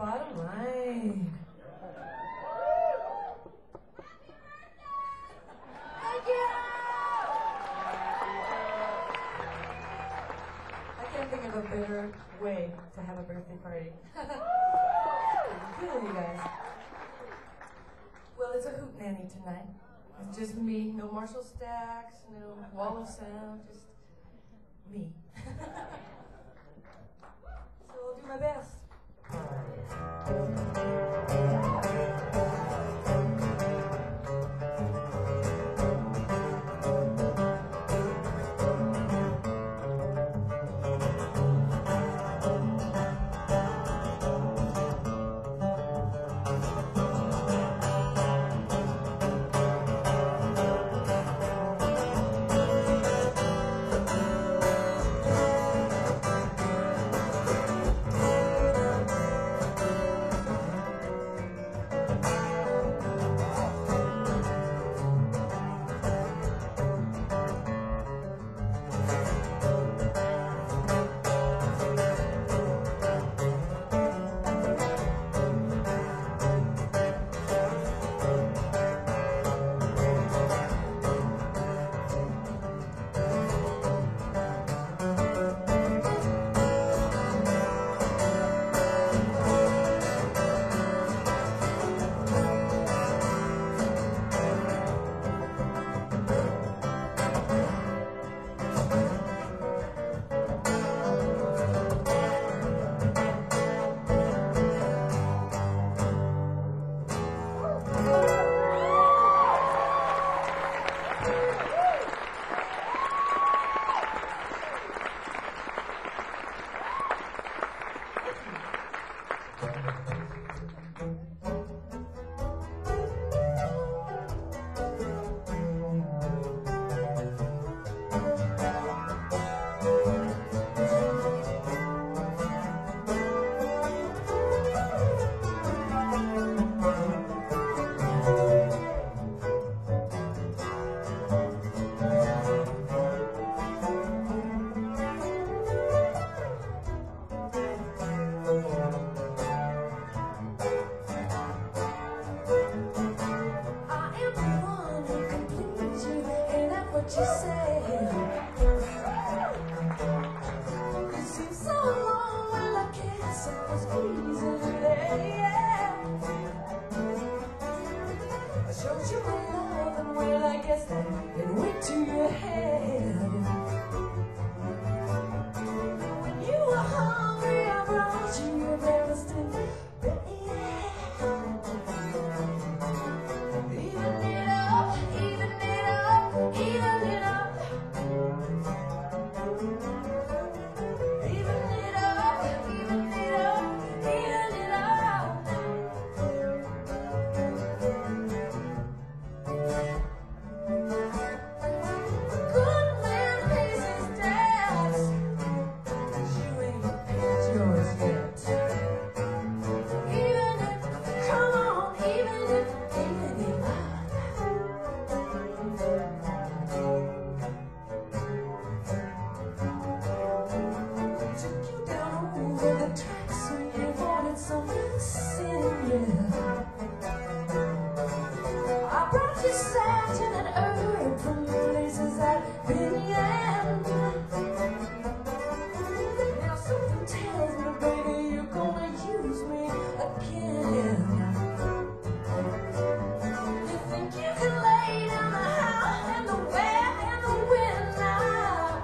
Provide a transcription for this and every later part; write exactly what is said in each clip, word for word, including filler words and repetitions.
Bottom line. Thank you! I can't think of a better way to have a birthday party. I'm feeling you guys. Well, it's a hoot nanny tonight. It's just me. No Marshall Stacks, no wall of sound, just me. So I'll do my best. You say it seems so long when I kiss it was easily, yeah. I showed you my love and well I guess it went to your head. When you were hungry I brought you your breakfast in bed. Even it up, even it up, even it up. I brought you satin and herb from places I've been in. Now something tells me, baby, you're gonna use me again. You think you can lay down the how and the where and the when now.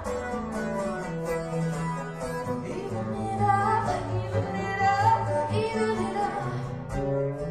Even it up, even it up, even it up.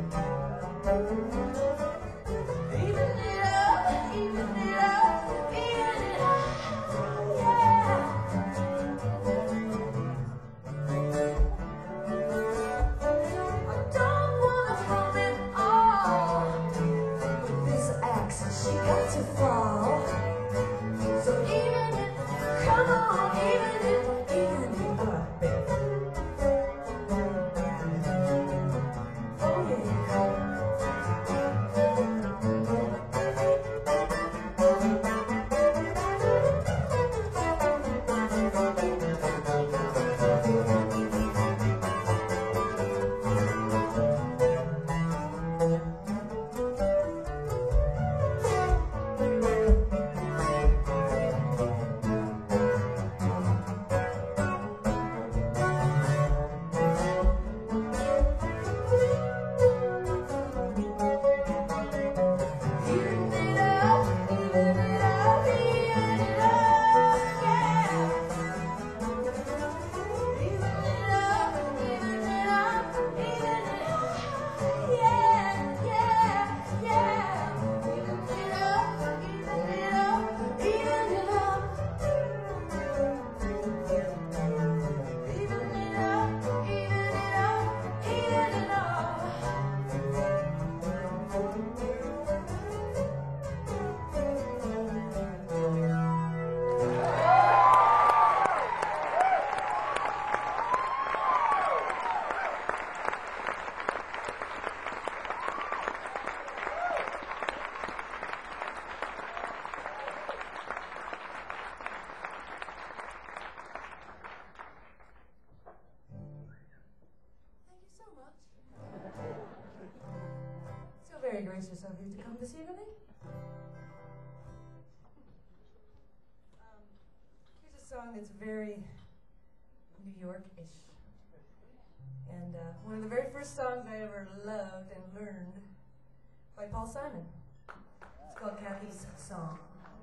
very gracious of you to come this evening. Um, here's a song that's very New York-ish. And uh, one of the very first songs I ever loved and learned by Paul Simon. It's called Kathy's Song.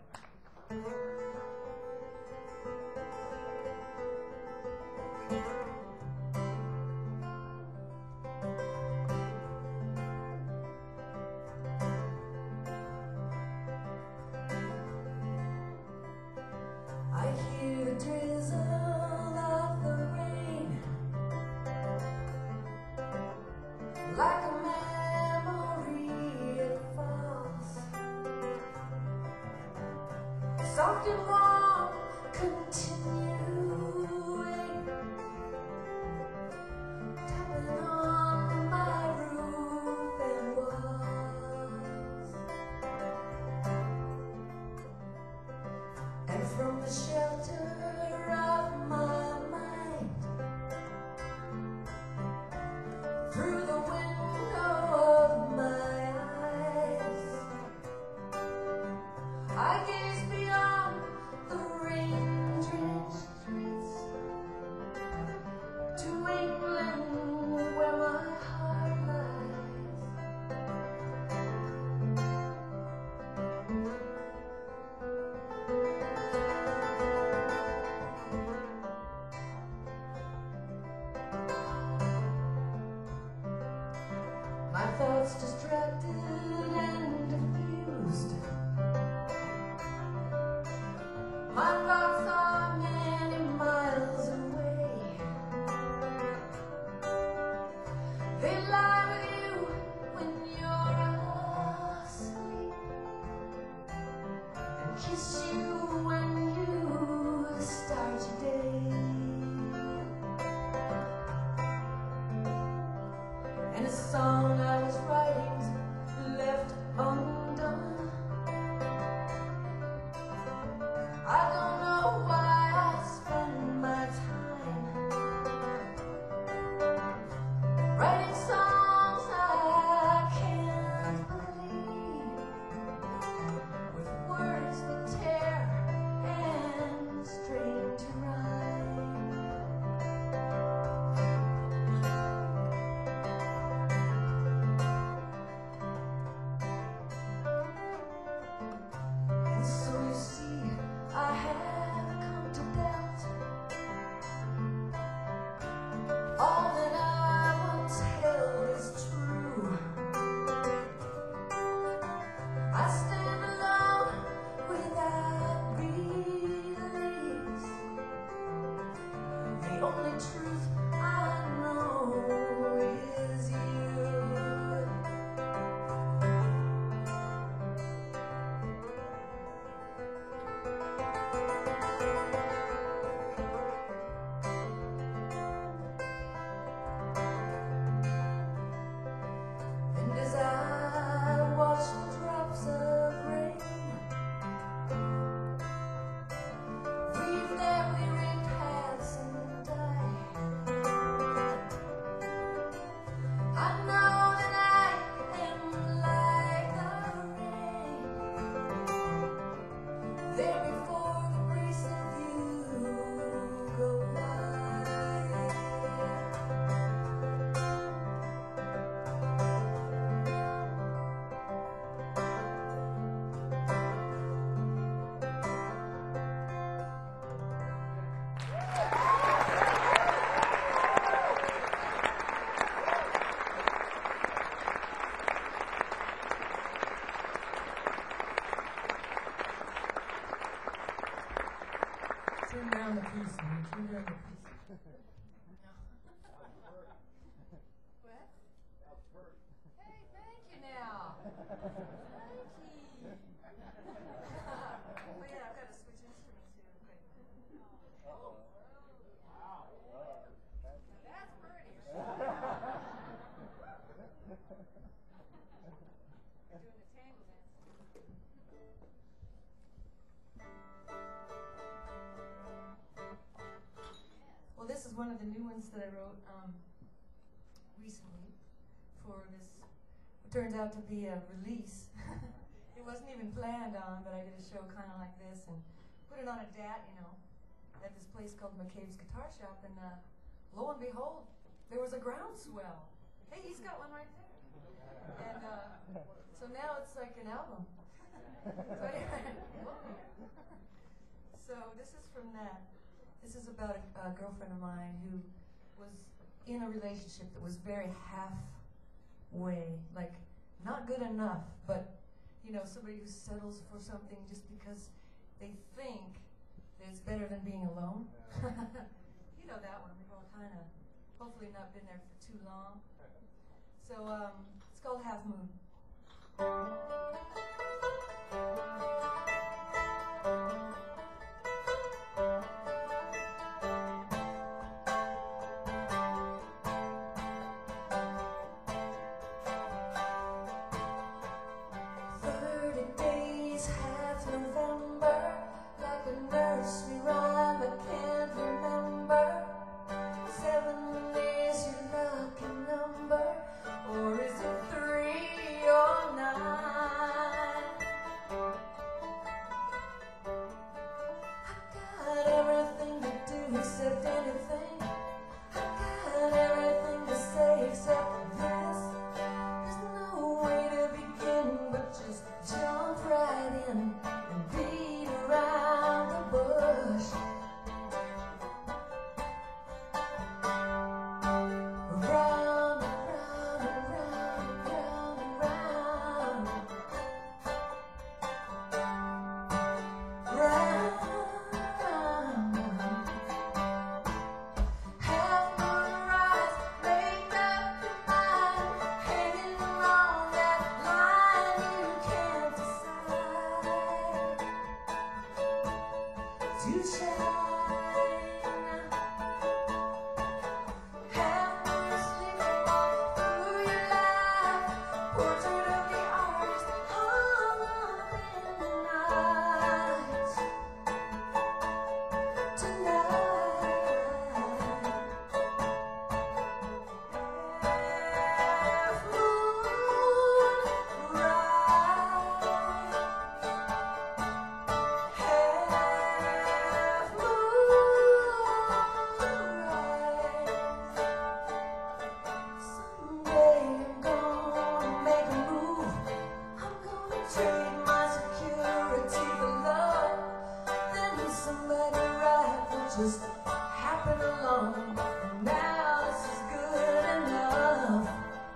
I hear the drizzle of the rain like a memory it falls, soft and warm, continuing, tapping on my roof and walls. And from the shelter of my mind, through the window of my eyes, I gaze beyond the rain-drenched streets to England, where my heart lies. My thoughts distracted and confused. My thoughts are many miles away. They lie with you when you're asleep and kiss you when you start your day. And a song I was writing left undone. I don't know why I spend my time writing songs I can't believe, with words that tear and strain to rhyme. And so you see, I have come to doubt all that I once held is true. I stand alone without beliefs. The only truth I know is you. And as I watch the drops of rain weave their weary paths and die, I know that I am like the rain there before the grace of you go by. Turn down the piece, man. Turn down the piece. No. What? Hey, thank you now. Thank you. Oh yeah, I've got to switch instruments here. Okay. Oh. Wow. Now that's pretty. We're doing the tango dance. Well, this is one of the new ones that I wrote um, recently for this It turns out to be a release. It wasn't even planned on, but I did a show kind of like this and put it on a D A T, you know, at this place called McCabe's Guitar Shop, and uh, lo and behold, there was a groundswell. Hey, he's got one right there. And uh, so now it's like an album. So, anyway, so this is from that. This is about a, a girlfriend of mine who was in a relationship that was very halfway, like not good enough, but you know, somebody who settles for something just because they think that it's better than being alone. You know that one. We've all kind of, hopefully not been there for too long. So um, it's called Half Moon. Just happen along. Now this is good enough.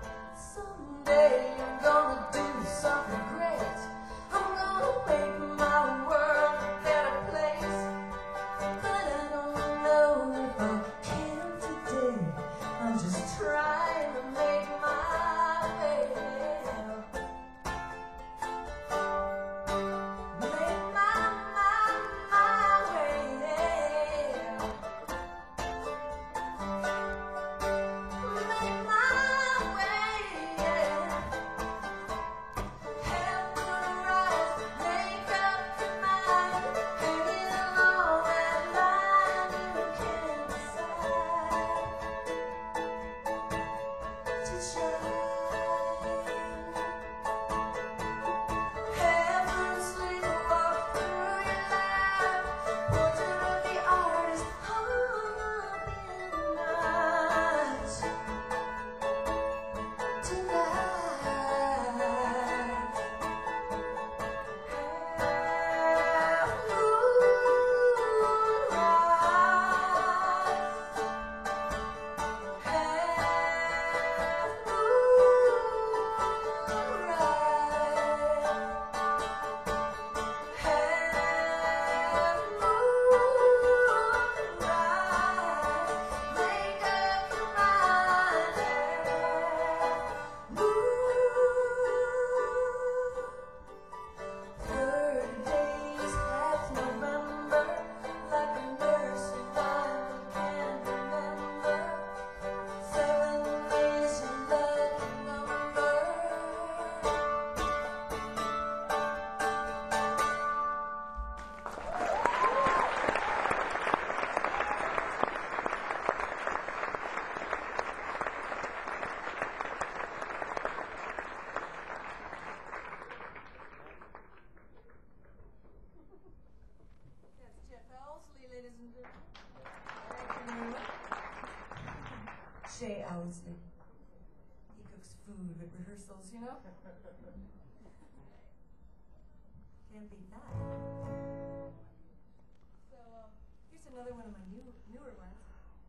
Someday I'm gonna do something great. I'm gonna make my world a better place. But I don't know if I can today. I'm just trying to make my way. Make my, my, my way. crowds. They, he cooks food at rehearsals, you know? Can't beat that. So um, here's another one of my new, newer ones.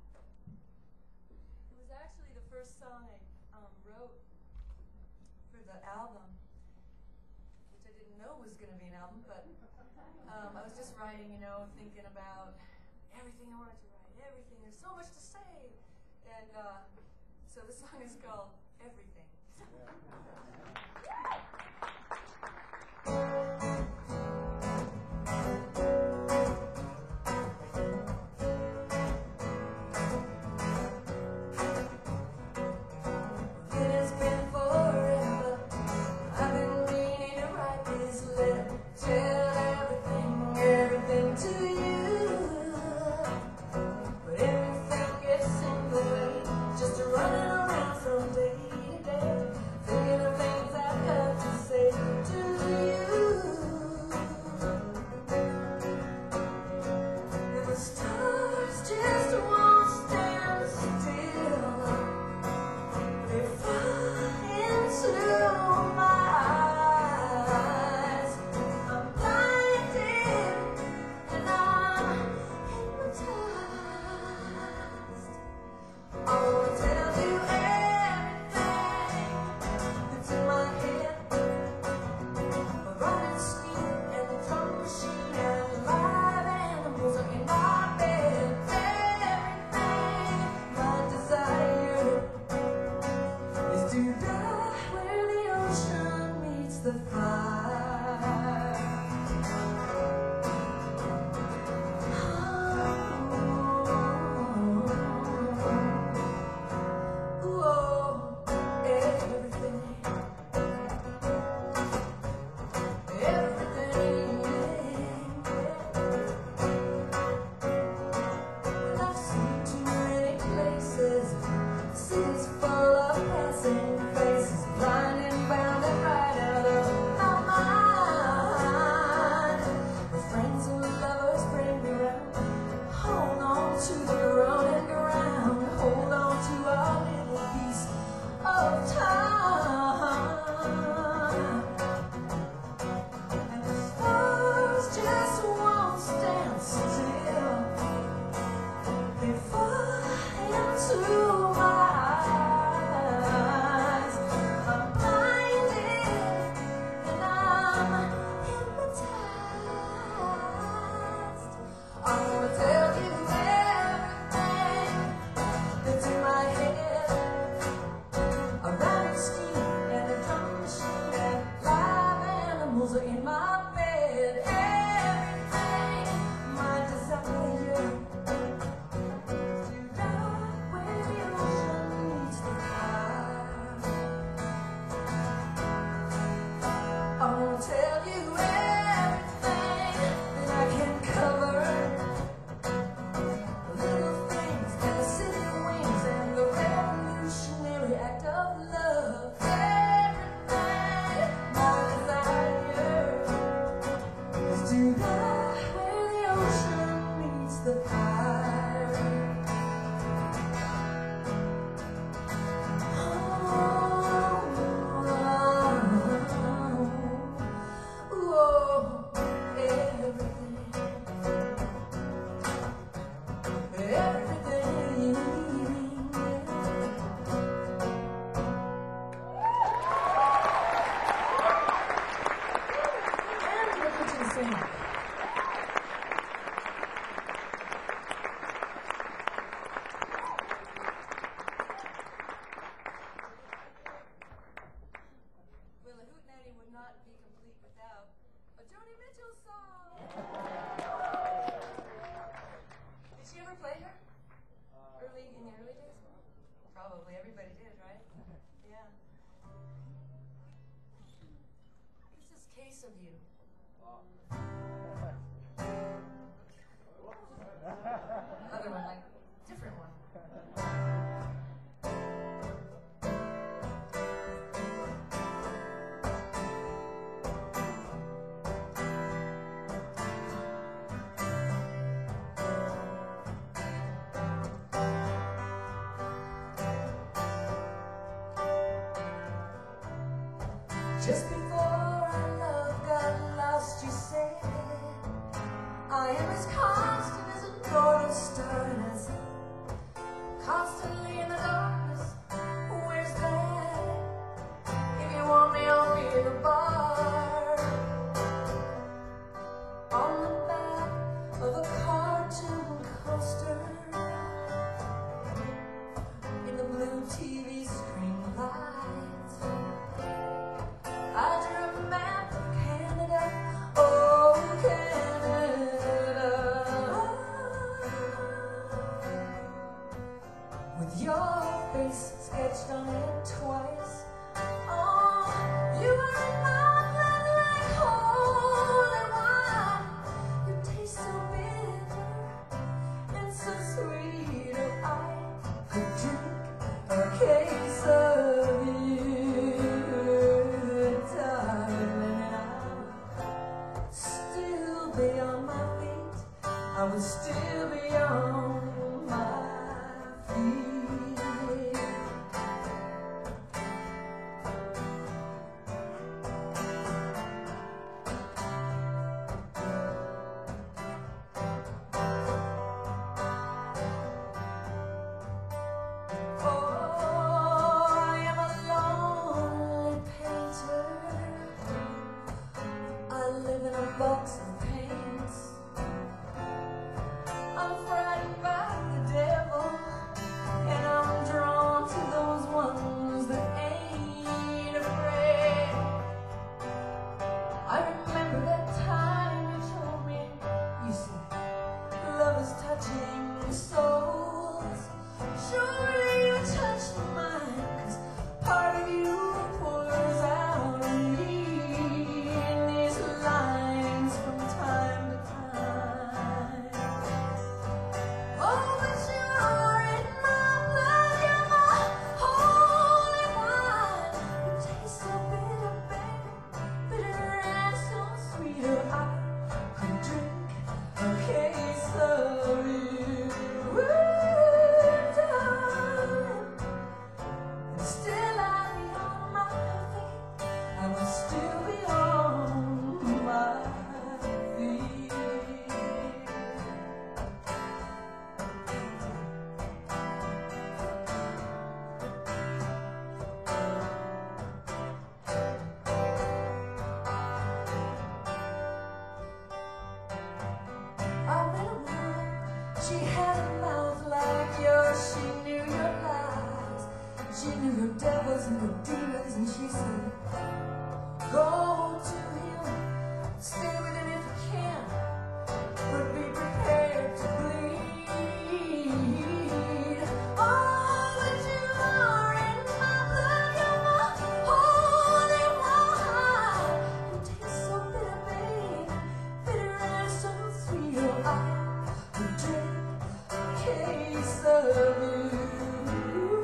It was actually the first song I um, wrote for the album, which I didn't know was going to be an album, but um, I was just writing, you know, thinking about everything I wanted to write, everything. There's so much to say. And uh, so the song is called Everything. It has been forever. I've been meaning to write this letter, tell everything, everything to you. But everything gets in the way, just running around from day to day, thinking of things I've got to say to you. And the stars just won't stand still. They fly into my eyes. I'm blinded and I'm hypnotized. I wanna tell you everything that's in my head. A running scheme and a drum machine and live animals are in my bed. Everything, my desire is to die where the ocean meets the fire. Ooh, oh, everything, everything. Well, I've seen too many places, cities full of passing faces, blind and bound and right out of my mind. With friends and lovers bring me round, hold on to the ground and ground, hold on to our little piece of time. And the stars just won't stand still. They fly into my eyes. I'm blinded and I'm hypnotized. I wanna tell you everything that's in my head. A rhyming scheme and a drum machine and live animals are in my bed. Everything, my desire to die where the ocean meets the fire. I wanna tell you everything that I can cover. The little things and the city wings and the revolutionary act of love. Everything, my desire is to die where the ocean meets the fire. Oh, oh, everything, everything. And look what you sing. Well, a hootenanny would not be complete without a Joni Mitchell song. Did she ever play her? Early in the early days? Probably everybody did, right? Yeah. This is Case of You. Other one, like different one. Just before our love got lost, you said, I am as constant as a northern star, and as constantly in the darkness. Where's that? If you want me, I'll be in the bar. On the back of a cartoon coaster, in the blue T V screen lights, I drew a map of Canada, oh Canada, with your face sketched on it twice. Oh, you are in my blood like holy wine. You taste so bitter and so sweet. Oh, I could drink a case of you, darling, and I would still be on my feet. I would still be on my feet. Box of paints. I'm frightened by the devil, and I'm drawn to those ones that ain't afraid. I remember that time you told me, you said, love is touching souls. Surely you touched mine, 'cause part of you pours out in me in these lines from time to time. Oh, but you are in my blood, you're my holy wine. You taste so bitter, baby, bitter and so sweet. Oh, I could drink a case of you, darling, and still I'd be on my feet. I would still be on my feet. I met a woman, she had a mouth like yours. She knew your lies, she knew your devils and your demons, and she said, go to him, stay with him if you can, but be prepared to bleed. Oh, but you are in my blood, you're my holy wine. You taste so bitter, babe, bitter and so sweet. Oh, I would drink a case of you,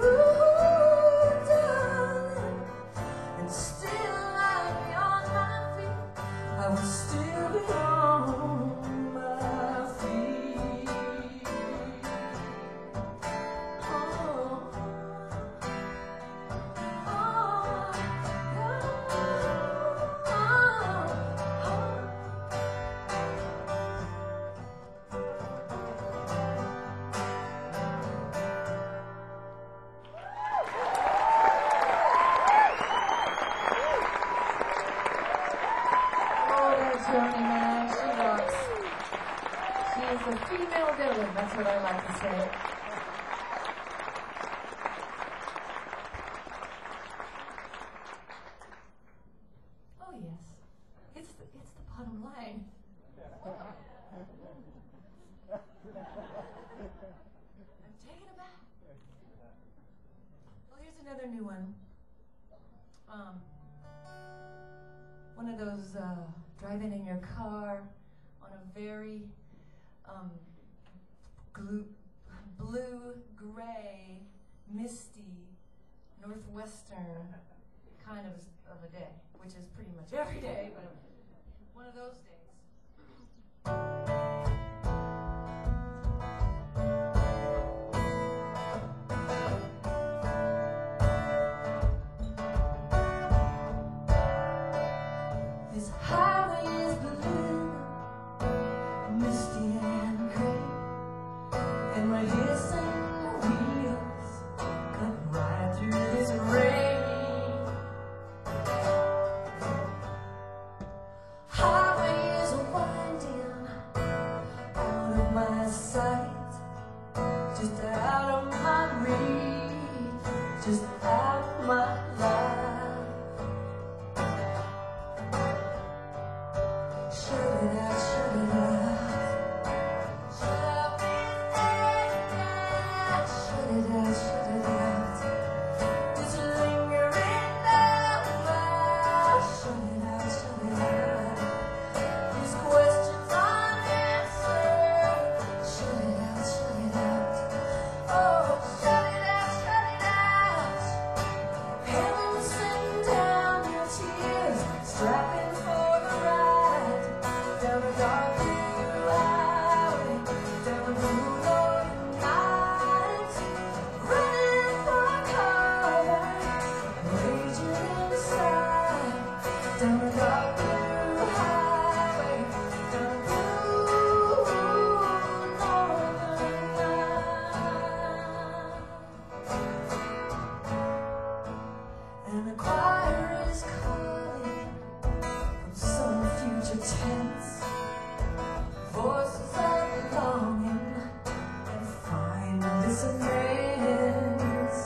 darling, and still I'd be on my feet. I would still be on my feet. Oh, oh, oh, oh. Oh, that's Joni, man. She rocks. She is a female villain, that's what I like to say. Oh, yes. It's the, it's the bottom line. I'm taken aback. Well, here's another new one. Um, one of those uh, driving in your car on a very um, glue, blue, gray, misty, northwestern kind of, of a day, which is pretty much every day, but one of those days. just out of my life. Shut it out, shut it out. Shut up, it shut it out, shut it out. It's lingering now. Shut it out, shut it out. These questions unanswered. Shut it out, shut it out. Oh, shut it out, shut it out. Heaven send down your tears, strapping for the ride. Down a dark blue highway, down a blue lonely night. Running for cover, raging inside. Down a dark blue highway, down a blue northern night. And the choir is calling from some future tense. Voices of longing and fine dissonance.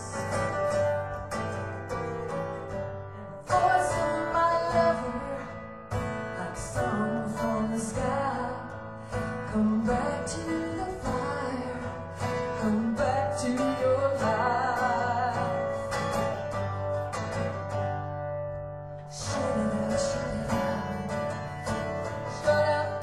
And the voice of my lover, like song from the sky. Come back to the fire, come back to your life. Shut it out, shut it out. Shut up,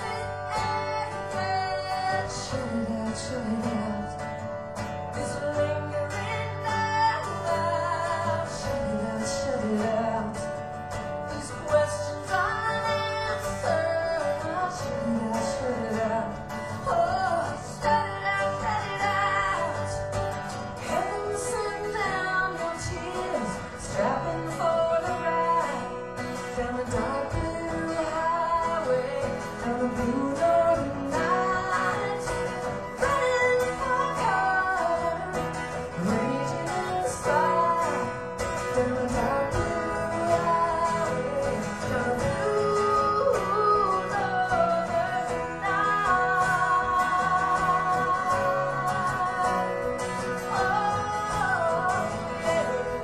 it shut it out, shut it out. It's lingering now. Shut it out, shut it out. These questions unanswered. Shut it out, shut it out. Oh, shut it out, shut it out. Heaven send down your tears, strapping for the ride. Down a dark blue highway, down a blue northern night. Running for cover, raging in the sky. Down a dark blue highway, down a blue northern night. Oh, yeah.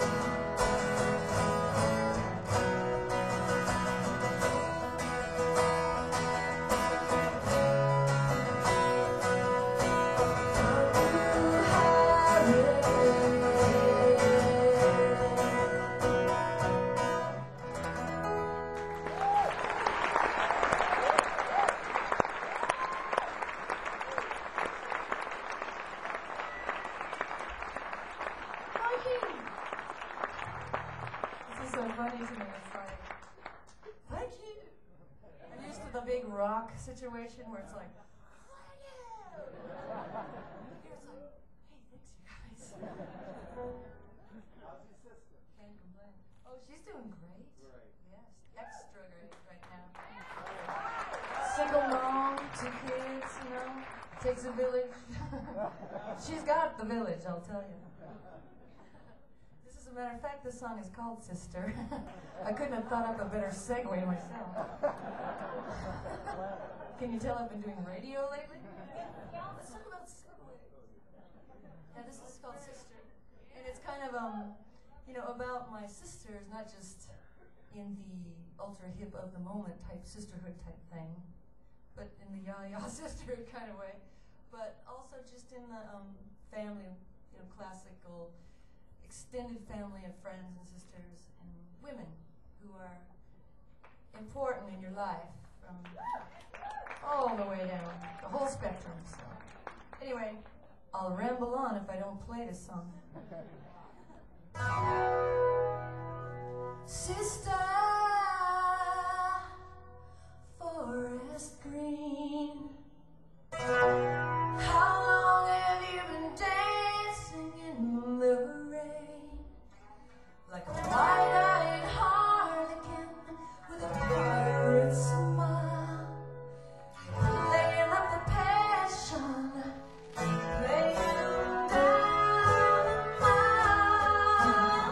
This is so funny to me. It's like, thank you. I'm used to the big rock situation where it's like, thank you. Here it's like, hey, thanks you guys. How's your sister? Can't complain. Oh, she's doing great. Great. Yes, extra great right now. Single mom, two kids, you know, takes a village. She's got the village, I'll tell you. This is a matter of fact, this song is called Sister. I couldn't have thought up a better segue myself. Can you tell I've been doing radio lately? Let's talk about Subway. Yeah, this is called Sister. And it's kind of, um, you know, about my sisters, not just in the ultra hip of the moment type sisterhood type thing, but in the yah-yah sisterhood kind of way, but also just in the um, family, you know, classical, extended family of friends and sisters and women who are important in your life from all the way down, the whole spectrum. So, anyway, I'll ramble on if I don't play this song. Sister, forest green, how long have you been dancing in the rain? Like a wide-eyed harlequin with a pirate smile, playing up the passion, playing down the mile.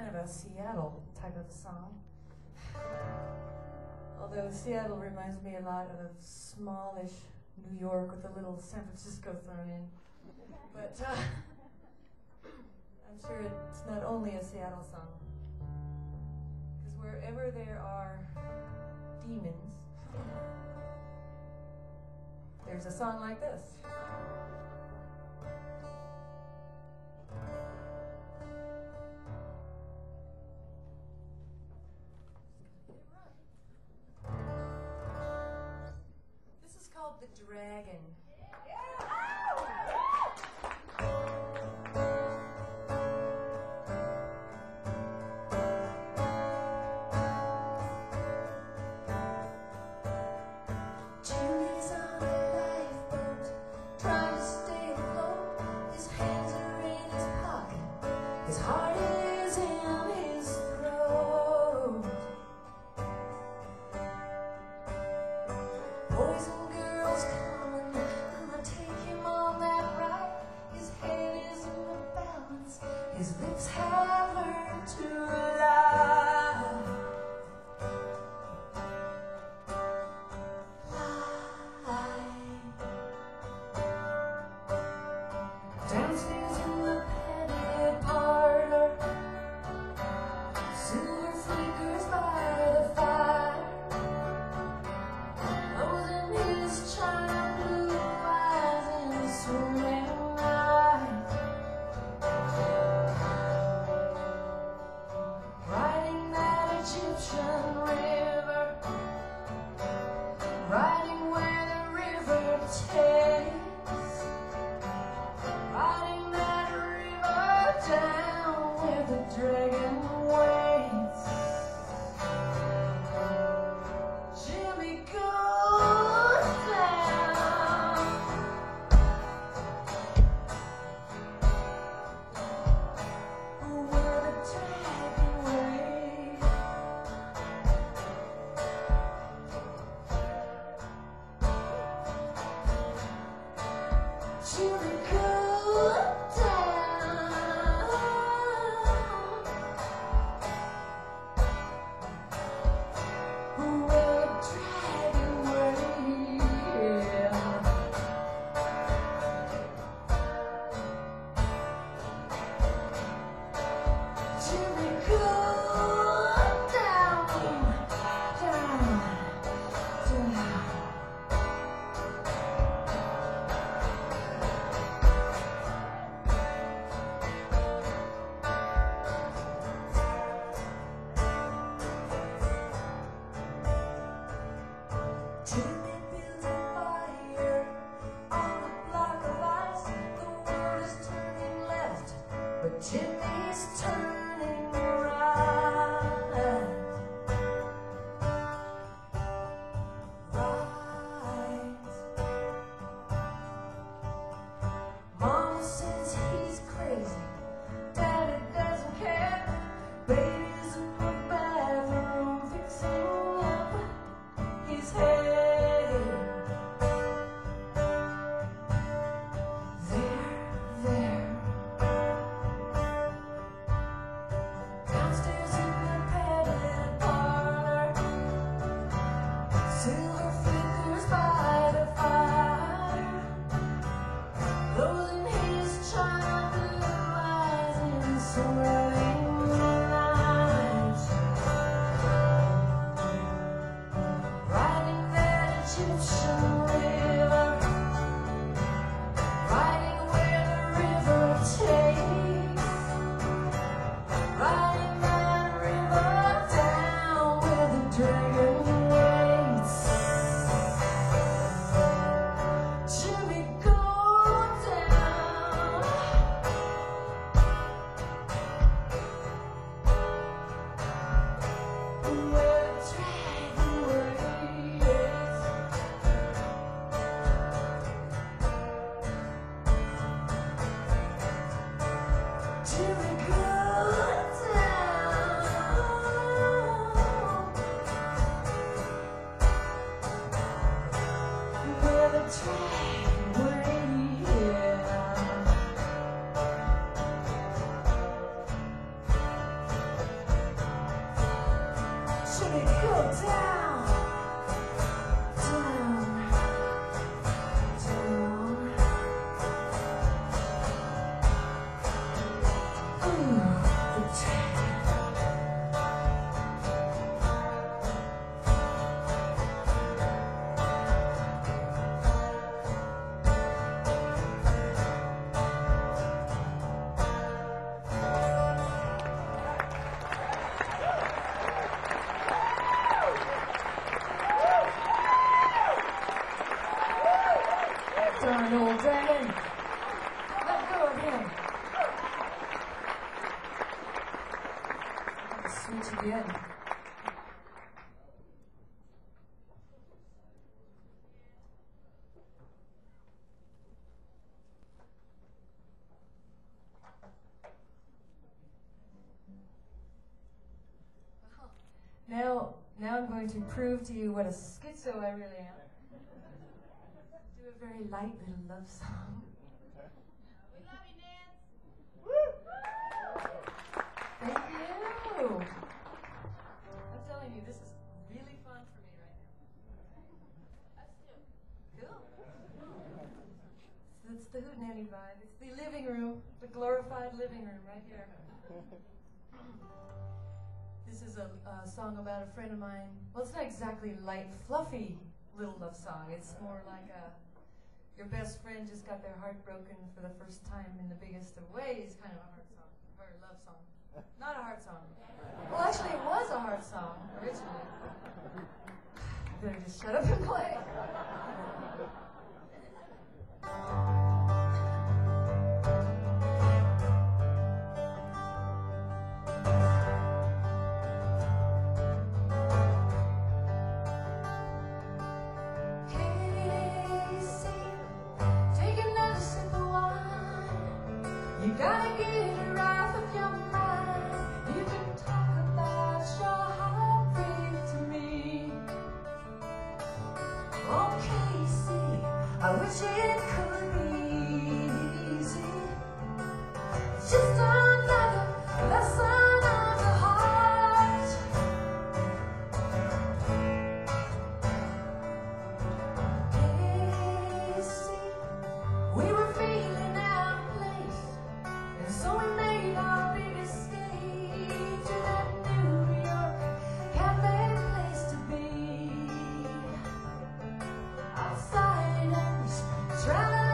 kind of a Seattle type of a song. Although Seattle reminds me a lot of smallish New York with a little San Francisco thrown in. But uh, I'm sure it's not only a Seattle song. Because wherever there are demons, there's a song like this. This is called The Dragon. His heart is in his throat. Boys and girls coming, gonna take him on that ride. His head is in the balance, his lips have learned to lie. Lie. Dancing's in the padded parlor, silver flickers by the fire, closing his china blue eyes in swimming night, riding that Egyptian river, riding where the river takes, riding that river down where the dragon waits. Jimmy goes down where the dragon waits. Jimmy goes down where the dragon waits. Jimmy goes down, down, down. Jimmy builds a fire on a block of ice. The world is turning left, but Jimmy's turning right. Right. Mama says he's crazy. Daddy doesn't care. Baby's in the bathroom fixing up his head. There, there. Downstairs in the padded parlor, silver flickers by the fire, closing his china blue eyes in swirling lights, riding that Egyptian river, riding where the river takes, riding that river down where the dragon waits. Jimmy goes down where the dragon waits. Jimmy goes down where the dragon waits. switch again. Now, now I'm going to prove to you what a schizo I really am. Do a very light little love song. We love you, Nance. Thank you. I'm telling you, this is really fun for me right now. Us too. Cool. So it's the Hootenanny vibe. It's the living room, the glorified living room right here. This is a, a song about a friend of mine. Well, it's not exactly light, fluffy little love song. It's more like a your best friend just got their heart broken for the first time in the biggest of ways, kind of a heart song, or a love song. Not a heart song. Well, actually, it was a heart song originally. I better just shut up and play. You gotta get it right with your mind. You can talk about your heartbreak to me. Oh, Casey, I wish it could be easy. It's just another lesson of the heart. Casey, we were feeling out of place. So we made our big escape to that New York cafe place to be. Outsiders traveling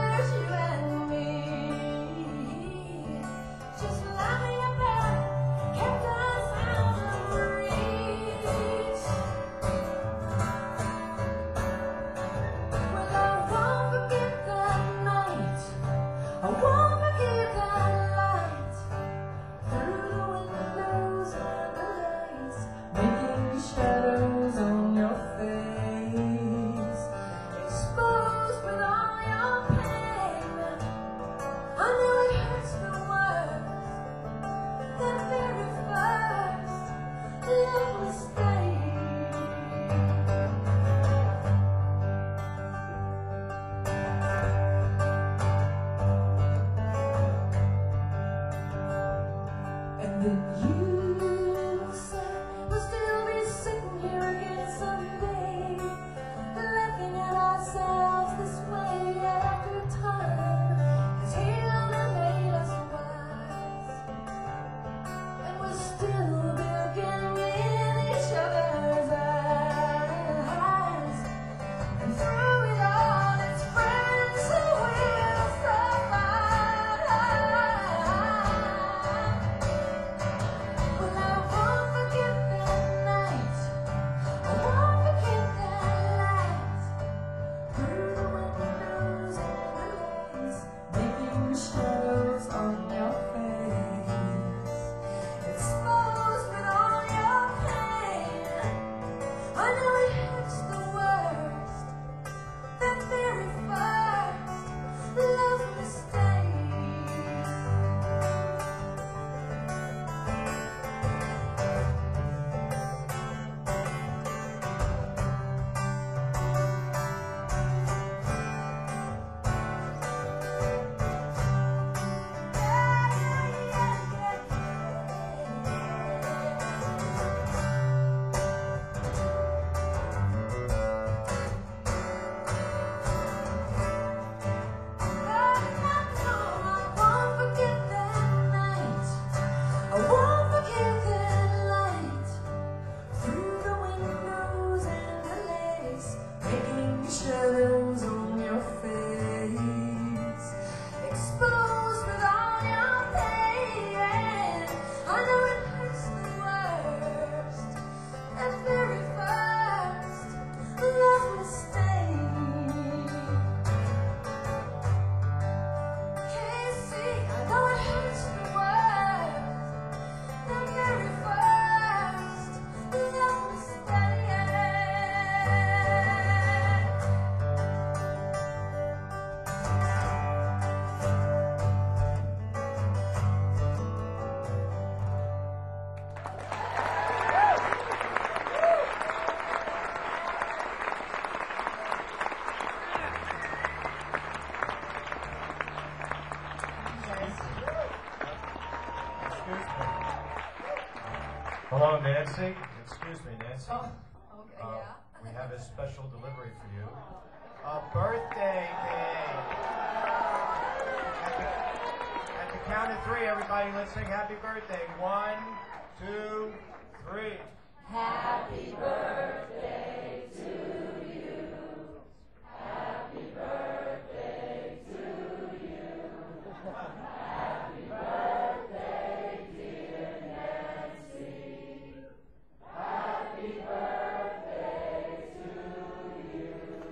Hello, Nancy. Excuse me, Nancy. Oh, okay, Uh, yeah. we have a special delivery for you. A birthday cake. At the, at the count of three, everybody, let's sing happy birthday. One, two, three. Happy birthday to you. Happy birthday to you. Happy birthday, dear Nancy. Happy birthday to you.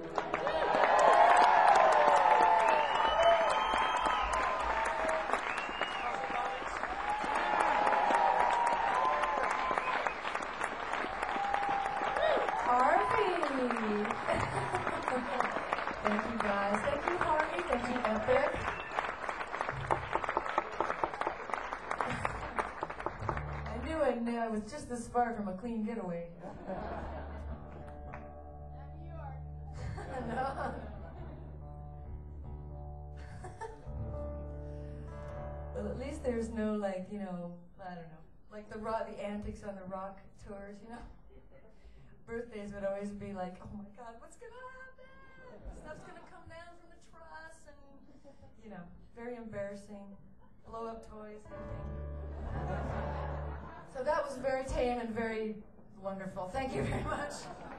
Harvey! Thank you guys. Thank you, Harvey. Thank you, Epic. I knew I knew I was just this far from a clean getaway. New York. No. Well, at least there's no, like, you know, I don't know, like the rock, the antics on the rock tours, you know? Birthdays would always be like, oh my God, what's gonna happen? Stuff's gonna come down from the truss, and you know, very embarrassing. Blow up toys, everything. So that was very tame and very wonderful. Thank you very much.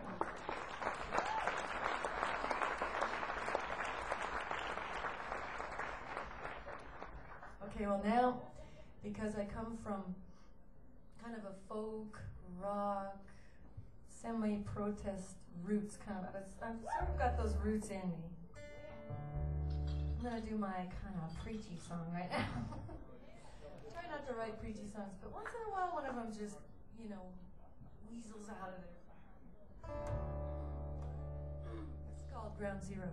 Okay, well now, because I come from kind of a folk, rock, semi-protest roots, kind of. I've sort of got those roots in me. I'm gonna do my kind of preachy song right now. Try not to write preachy songs, but once in a while, one of them just, you know, weasels out of there. It's called Ground Zero.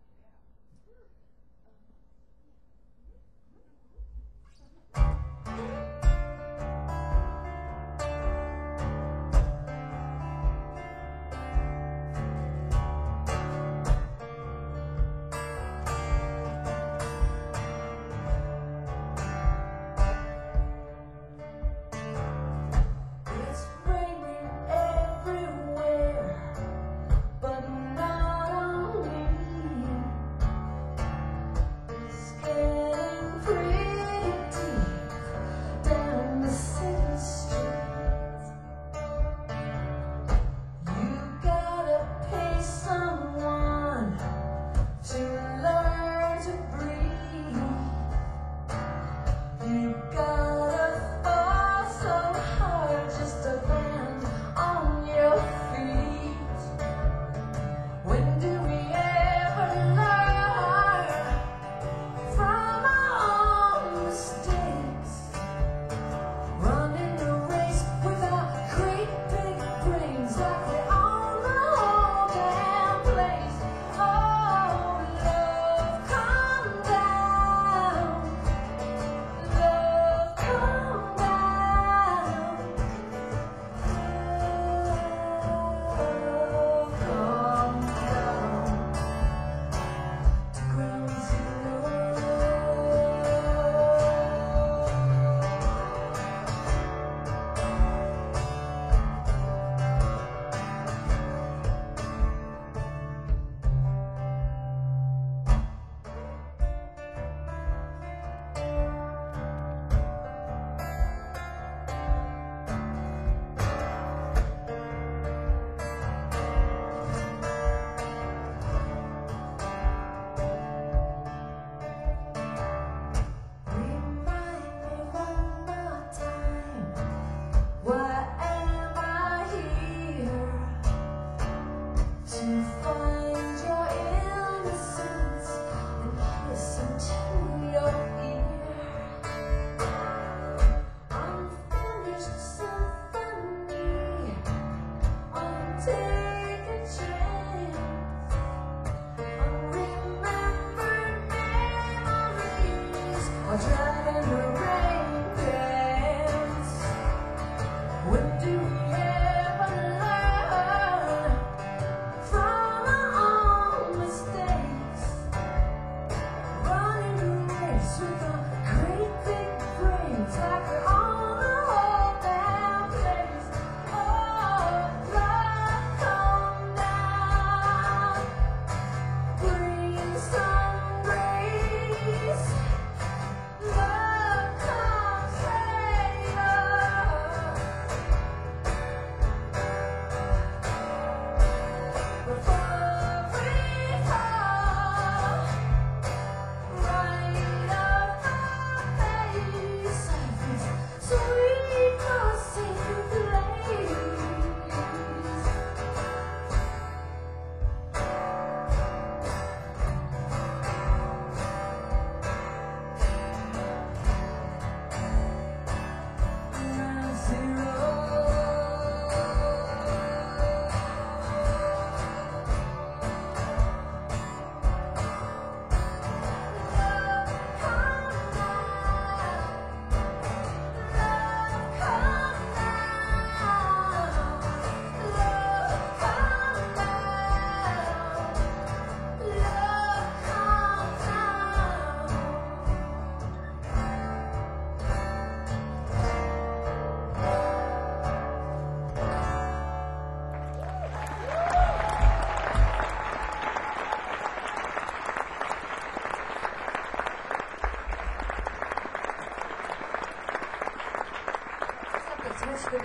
It's raining everywhere, but not on me.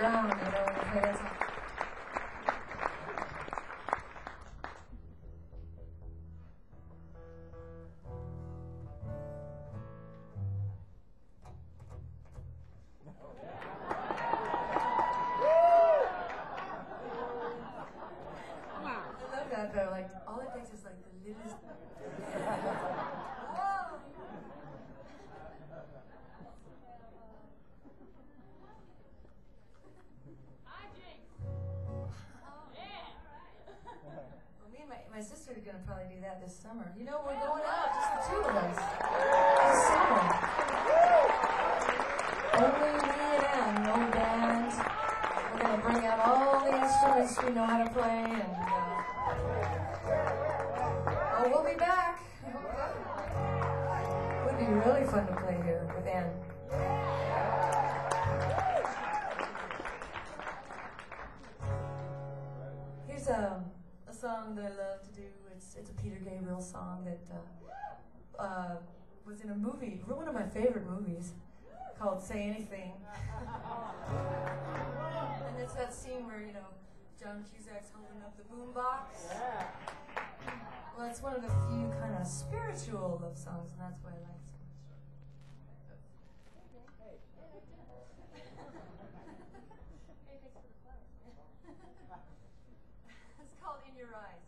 ground, you know, when you play that song. I love that though, like, all it takes is like the littlest. Oh. Well, me and my, my sister are going to probably do that this summer. You know, we're going out, just the two of us. This summer. Only me and Ann, no band. We're going to bring out all the instruments we know how to play, and uh, oh, we'll be back. It would be really fun to play here with Ann. Here's a, a song that I love to do. It's it's a Peter Gabriel song that uh, uh, was in a movie, one of my favorite movies, called Say Anything. And it's that scene where, you know, John Cusack's holding up the boombox. Well, it's one of the few kind of spiritual love songs, and that's why I like it so much. It's called In Your Eyes.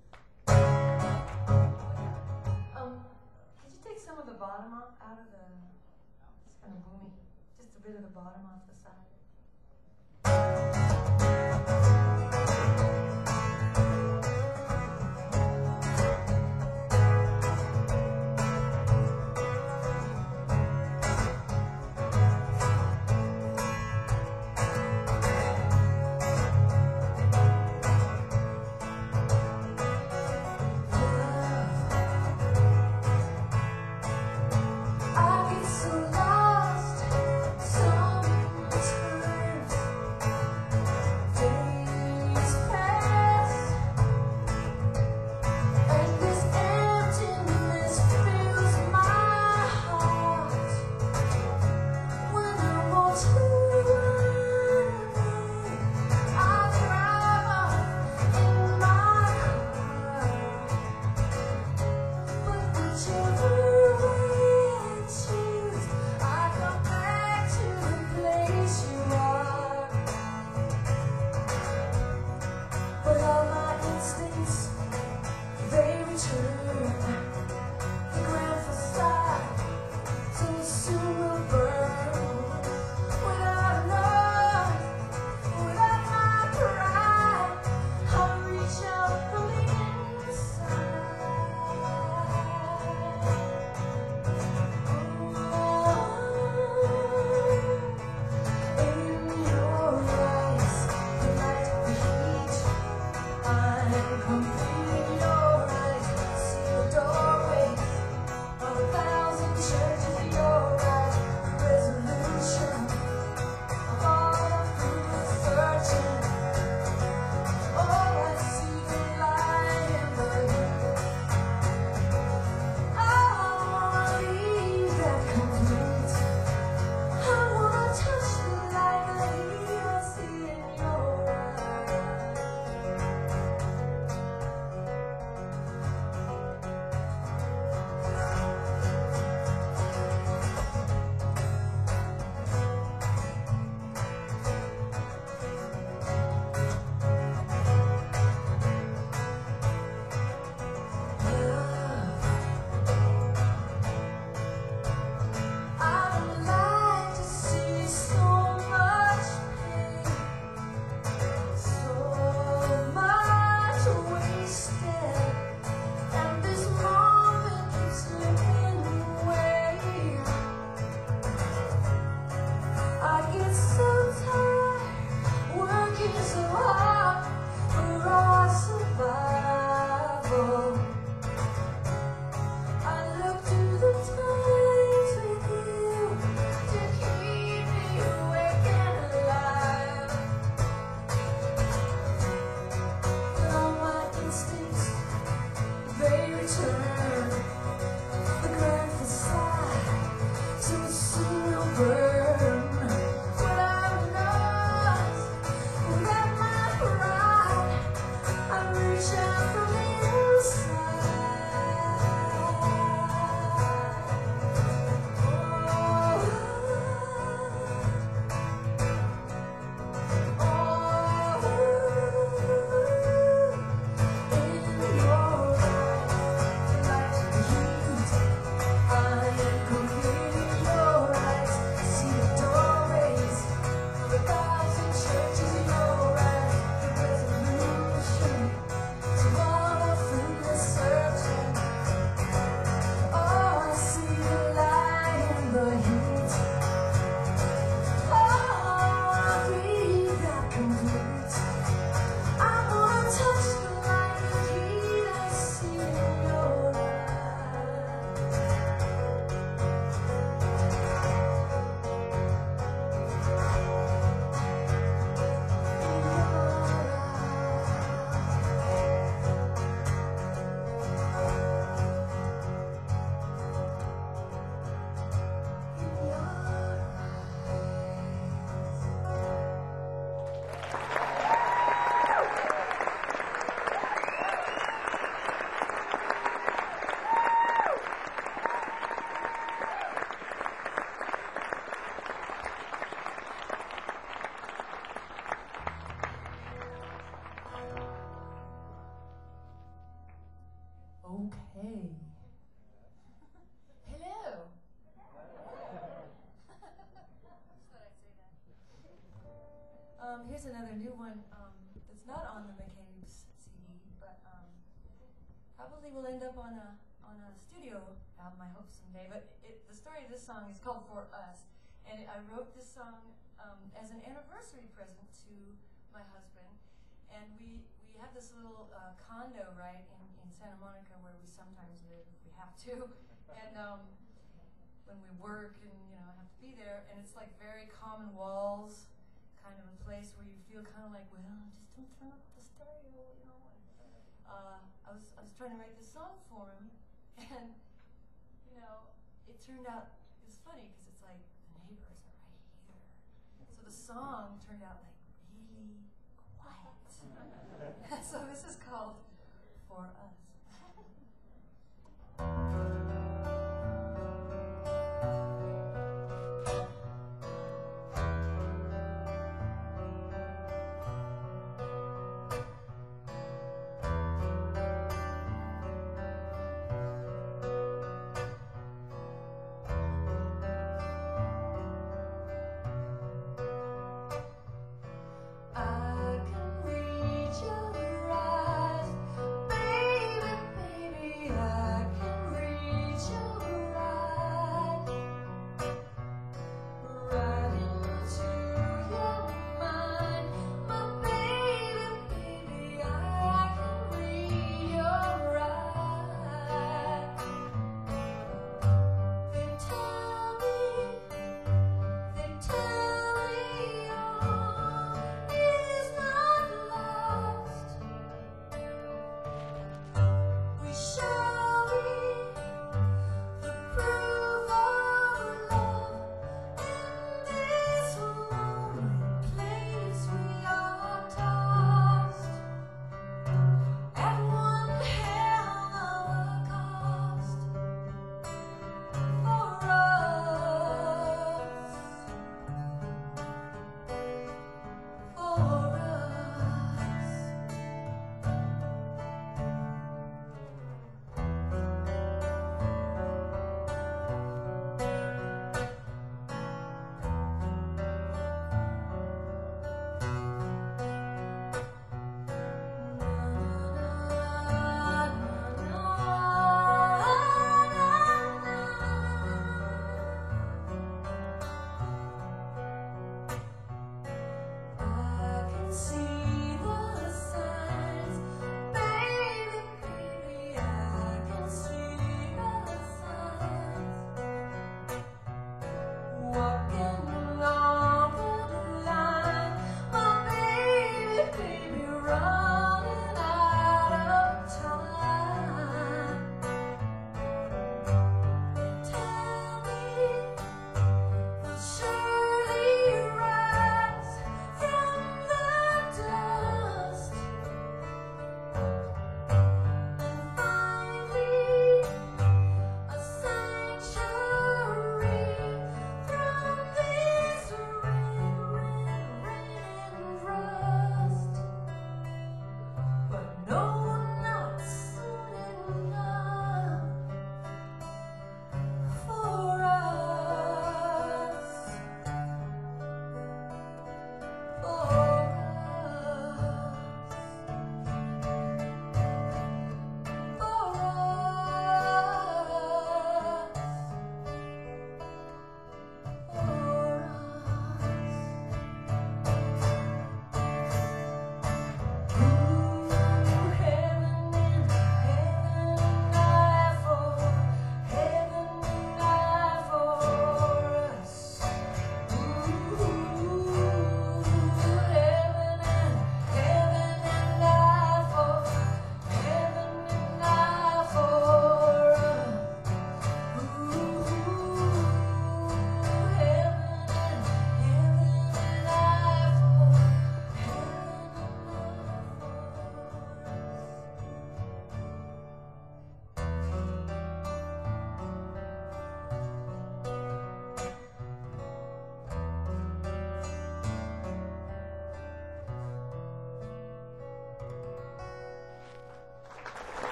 Um, could you take some of the bottom off, out of the, it's kind of boomy, just a bit of the bottom off the side. I get so lost sometimes. words. I wanna touch the light and heat I see in your eyes. Okay. Hello. Um, here's another new one um, that's not on the McCabe's C D, but um, probably will end up on a on a studio album, I hope someday. But it, the story of this song is called For Us, and I wrote this song um, as an anniversary present to my husband. And we we have this little uh, condo right in, in Santa Monica where we sometimes live if we have to, and um, when we work and you know have to be there, and it's like very common walls. Kind of a place where you feel kind of like, well, just don't turn up the stereo, you know. And, uh, I was I was trying to write this song for him, and you know, it turned out it was funny because it's like the neighbors are right here, so the song turned out like really quiet. So this is called For Us. I can read your eyes, baby, baby. I can read your eyes, right into your mind, my baby, baby. I can read your eyes. They tell me, they tell me all is not lost. We shall be the proof of love in this lonely place. We are tossed at one hell of a cost for us, for us. I can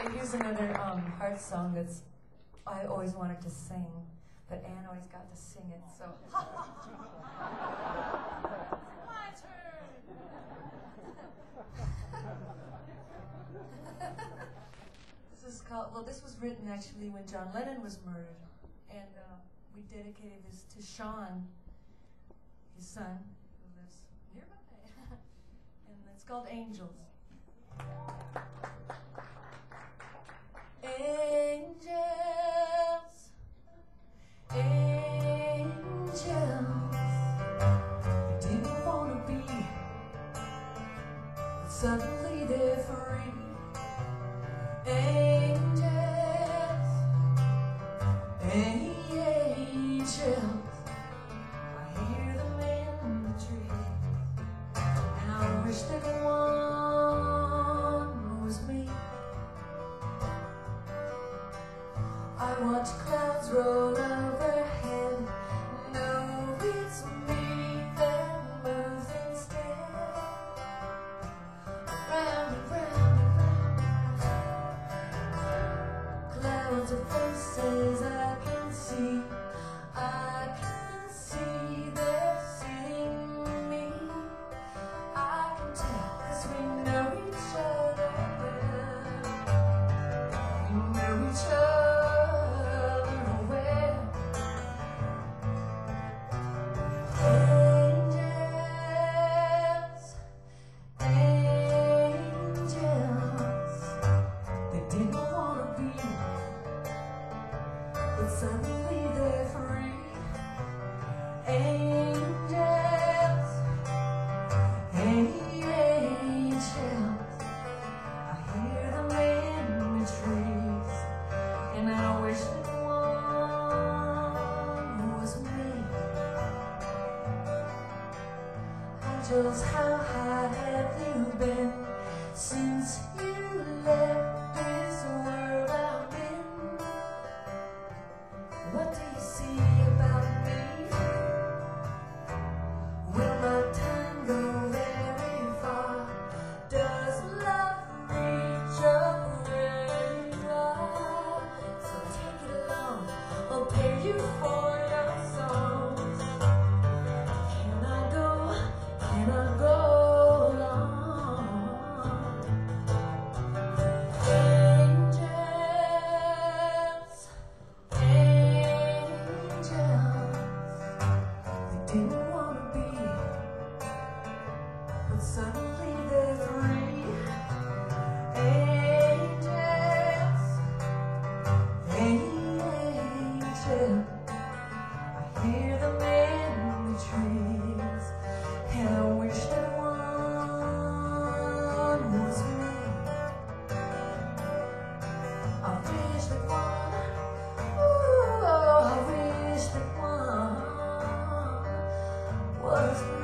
Here's another um, heart song that's I always wanted to sing, but Anne always got to sing it, so. My turn! This is called, well, this was written actually when John Lennon was murdered, and uh, we dedicated this to Sean, his son, who lives nearby, and it's called Angels. Angels, angels, they didn't want to be, but suddenly they're free. Angels, angels, I hear them in the tree, and I wish that one was me. I watch clouds roll overhead. No, it's me that moves instead. Round and round and round. Clouds of faces I can see. I can see they're seeing me. I can tell 'cause we know each other. We know each other. Suddenly they're free. Angels, angels, I hear them in the trees, and I wish that one was me. Angels, how high have you been since you left this world I'm in? What do you see about me? Will my time go very far? Does love reach up where you are? So take it along, I'll pay you for your songs. Can I go? Can I go along? Angels, didn't want to be, but suddenly they're free. Angels, angels, I hear them in the trees, and I wish that one was me. I wish that one, ooh, I wish that one was me.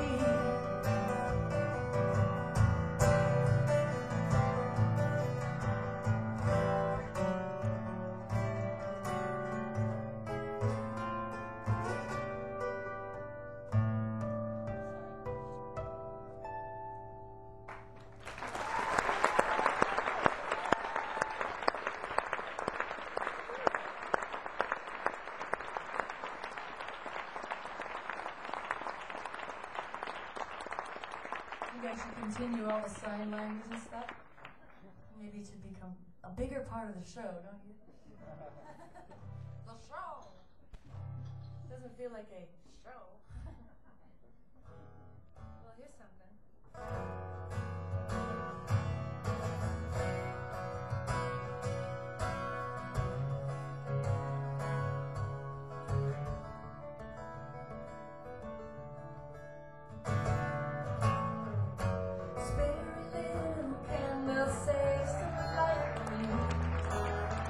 You guys should continue all the sign language and stuff. Maybe it should become a bigger part of the show, don't you? The show! Doesn't feel like a show. Well, here's something.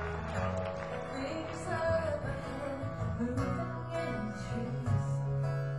Moving in the trees,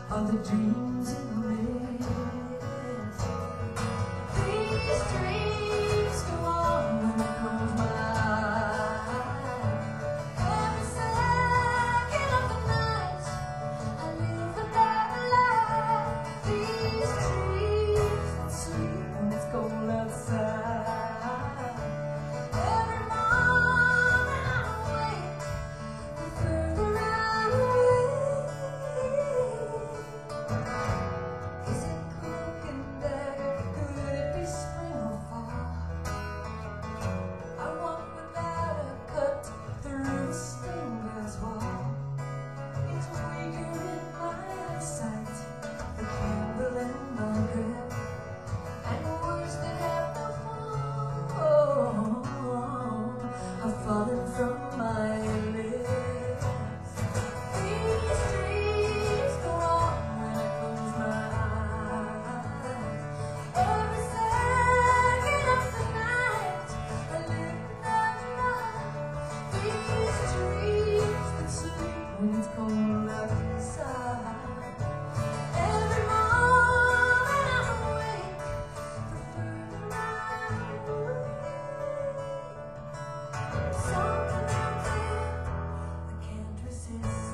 are the dreams in the mist. These dreams go on when I close my eyes. Every second of the night, I live another life. These dreams that sleep when it's cold outside. Every morning I wake, the further I'm away. Is it broken there? Could it be spring or fall? I walk without a cut through the stained-glass wall. It's weaker in my eyesight, the candle in my grip, and words that have no form are falling from my lips. These dreams go on when I close my eyes. Every second of the night, I live another life. These dreams that sleep when it's cold outside. Every morning I'm awake, the further I'm away. Something out there I can't resist.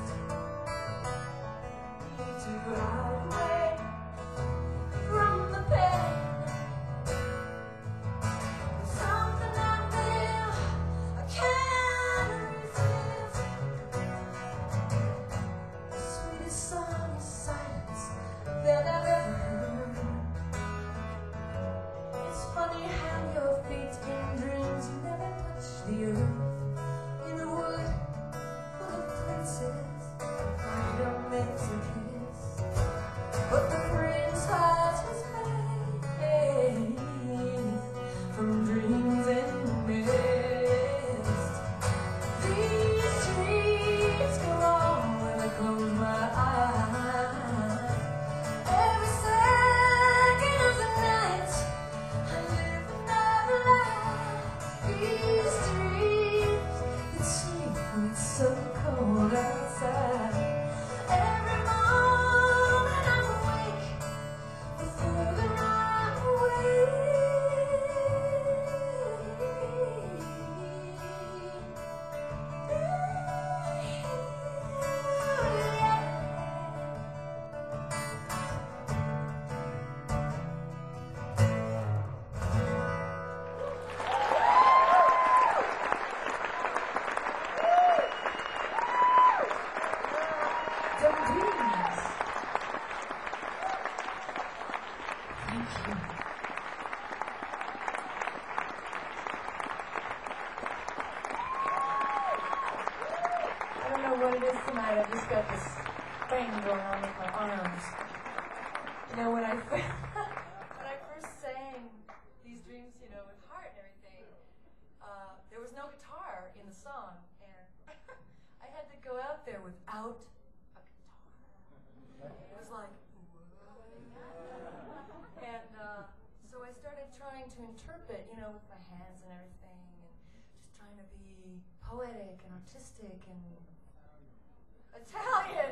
Need to hide away from the pain. Something out there I can't resist. The sweetest song is silence that I've ever heard. It's funny how your feet in dreams you never touch the earth. In a wood full of princes, freedom makes a kiss. But the prince hides his face from dreams and mist. These dreams go on when I close my eyes. Every second of the night, I live another life. These dreams that sleep when it's so cold outside. Every morning I'm awake, the further I'm away. The dreams. Thank you. I don't know what it is tonight. I've just got this thing going on with my arms. You know, when I fir- when I first sang these dreams, you know, with heart and everything, uh, there was no guitar in the song, and I had to go out there without a guitar. It was like, and uh, so I started trying to interpret, you know, with my hands and everything, and just trying to be poetic and artistic and Italian.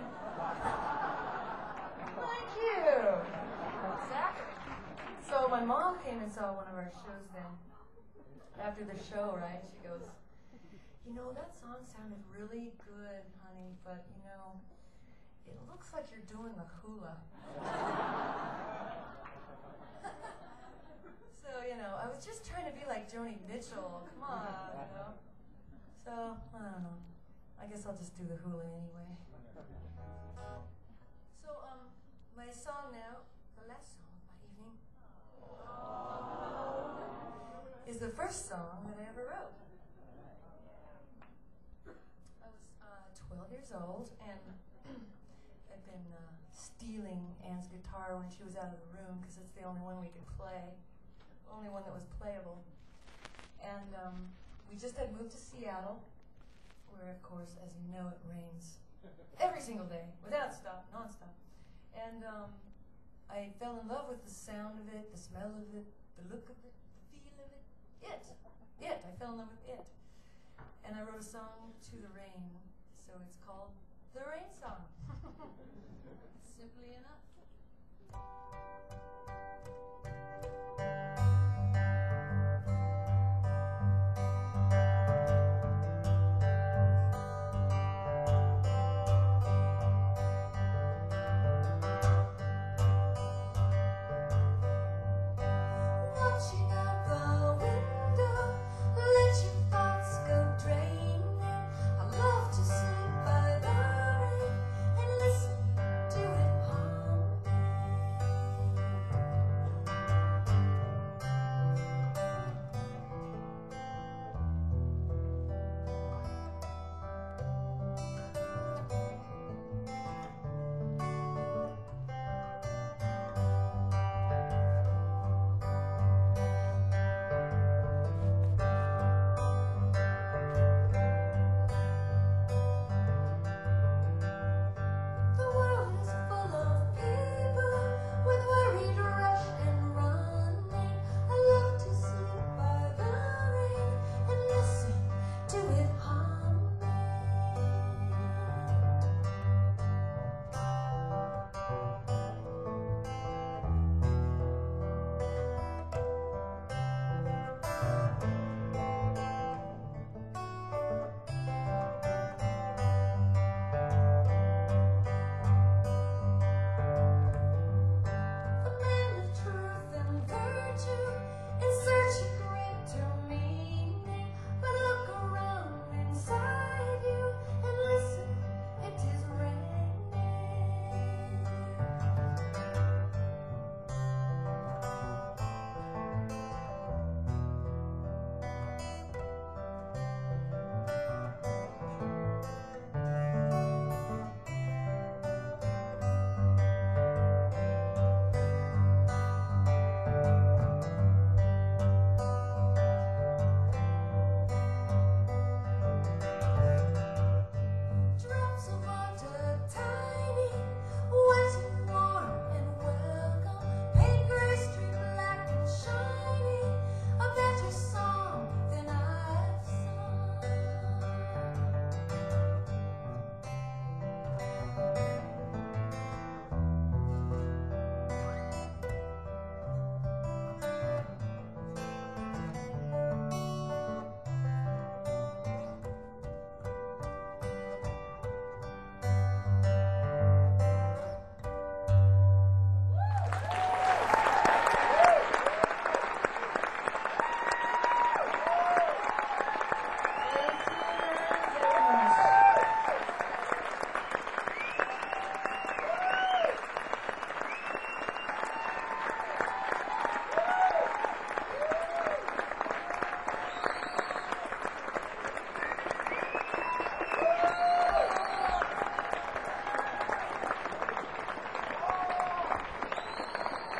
Thank you. Exactly. So my mom came and saw one of our shows then. After the show, right? She goes, you know, that song sounded really good, honey, but you know, it looks like you're doing the hula. So, you know, I was just trying to be like Joni Mitchell. Come on, you know. So, I don't know. I guess I'll just do the hula anyway. So, um, my song now, the last song of my evening, is the first song that I ever wrote. I was uh, twelve years old, and I'd been uh, stealing Anne's guitar when she was out of the room, because it's the only one we could play, only one that was playable. And um, we just had moved to Seattle, where, of course, as you know, it rains every single day, without stop, non-stop. And um, I fell in love with the sound of it, the smell of it, the look of it, the feel of it. It. It. I fell in love with it. And I wrote a song to the rain, so it's called The Rain Song. Simply enough.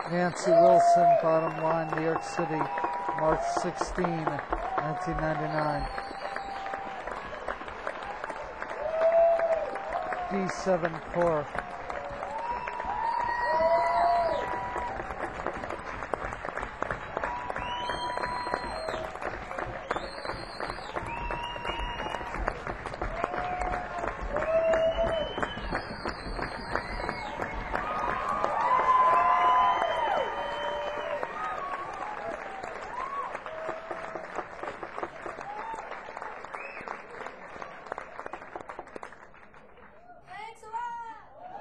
Nancy Wilson, Bottom Line, New York City, March sixteenth, nineteen ninety-nine. D seven four. Thanks a lot!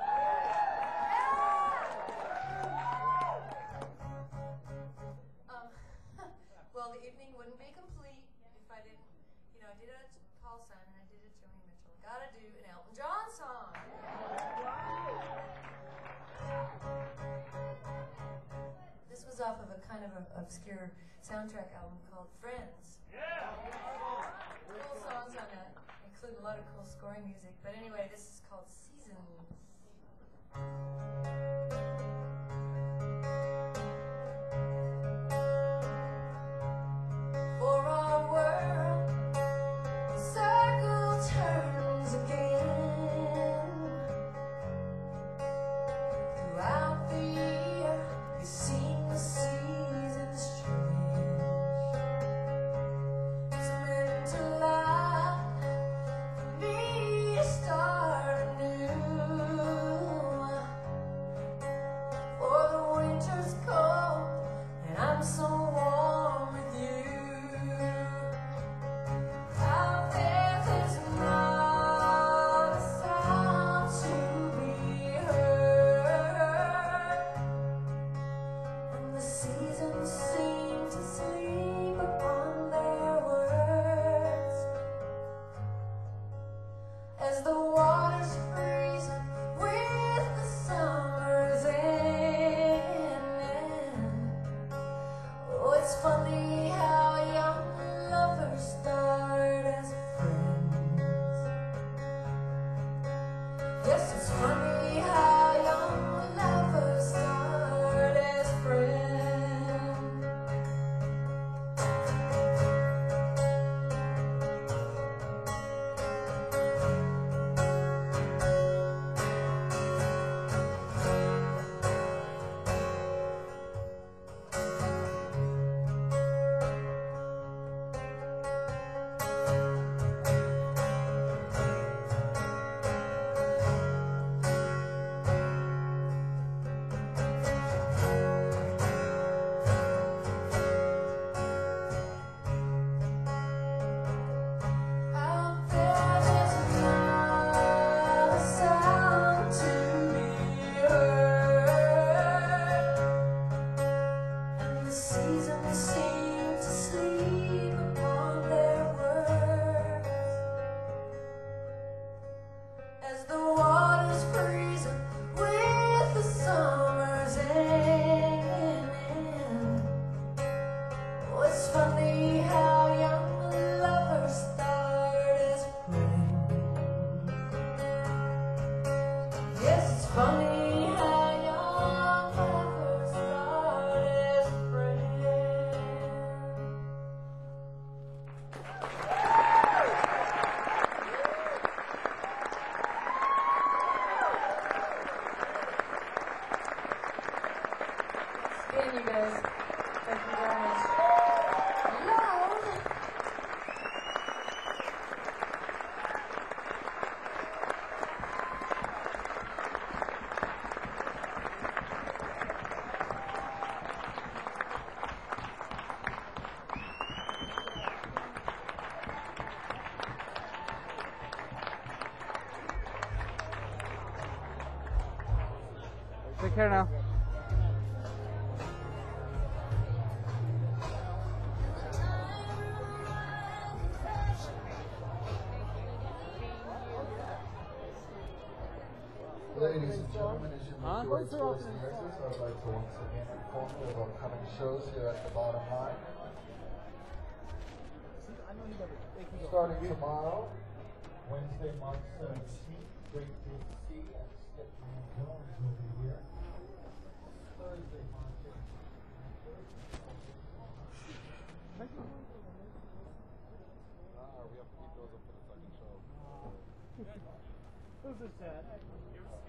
Um, well, the evening wouldn't be complete if I didn't, you know, I did it to Paul Simon, I did it to Joni Mitchell. Gotta do an Elton John song. This was off of a kind of a obscure soundtrack album called Friends. Cool songs on that, include a lot of cool scoring music. But anyway, this is called Seasons. For our world, the circle turns again. Throughout the year, we've seen the seasons change. It's meant to life for me to start anew. For the winter's cold, and I'm so warm with you. Out there, there's not a sound to be heard, and the seasons seem to sleep upon their words. As the waters freeze with the summer's end. Oh, it's funny how young lovers start as friends. Yes, it's funny how young lovers start as friends. Out there, there's not a sound to be heard, and the seasons seem to sleep upon their words. As the waters freeze with the summer's end. Oh, it's funny how young lovers start as friends. Yes, it's funny how young lovers start as friends. Again, you guys, thank you very much. Loud. Take care now. Ladies and gentlemen, as you Huh? make your way towards the exits, I'd like to once again inform you of upcoming shows here at the Bottom Line. Starting tomorrow, Wednesday, March seventeenth, Great Big Sea and Stephanie Jones will be here. Thursday, March This is sad.